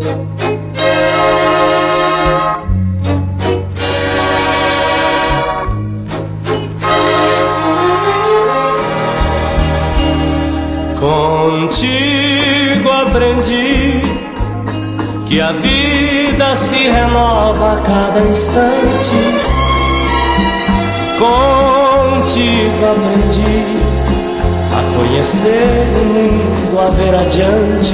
Contigo aprendi que a vida se renova a cada instante. Contigo aprendi a conhecer o mundo, a ver adiante.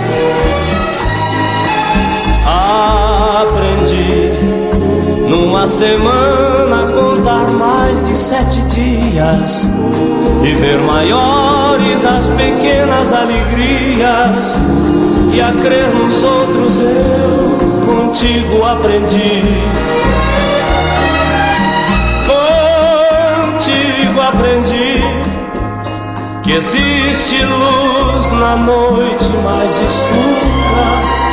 Aprendi numa semana a contar mais de 7 dias e ver maiores as pequenas alegrias, e a crer nos outros eu contigo aprendi. Contigo aprendi que existe luz na noite mais escura.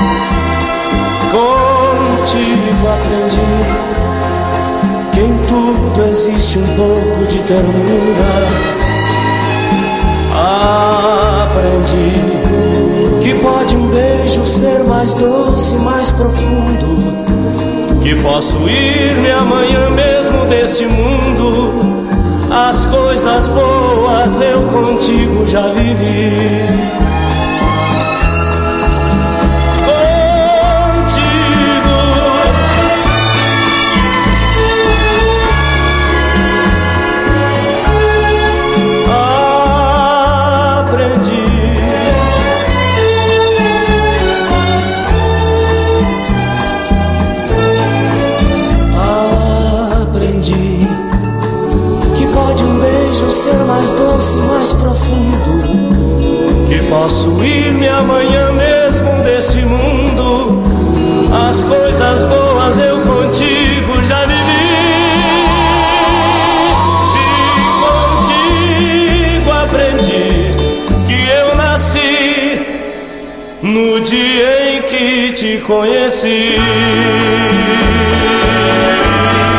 Contigo aprendi que em tudo existe um pouco de ternura. Aprendi que pode um beijo ser mais doce, mais profundo, que posso ir-me amanhã mesmo deste mundo. As coisas boas eu contigo já vivi. Ser mais doce, mais profundo, que posso ir-me amanhã mesmo deste mundo. As coisas boas eu contigo já vivi. E contigo aprendi que eu nasci no dia em que te conheci.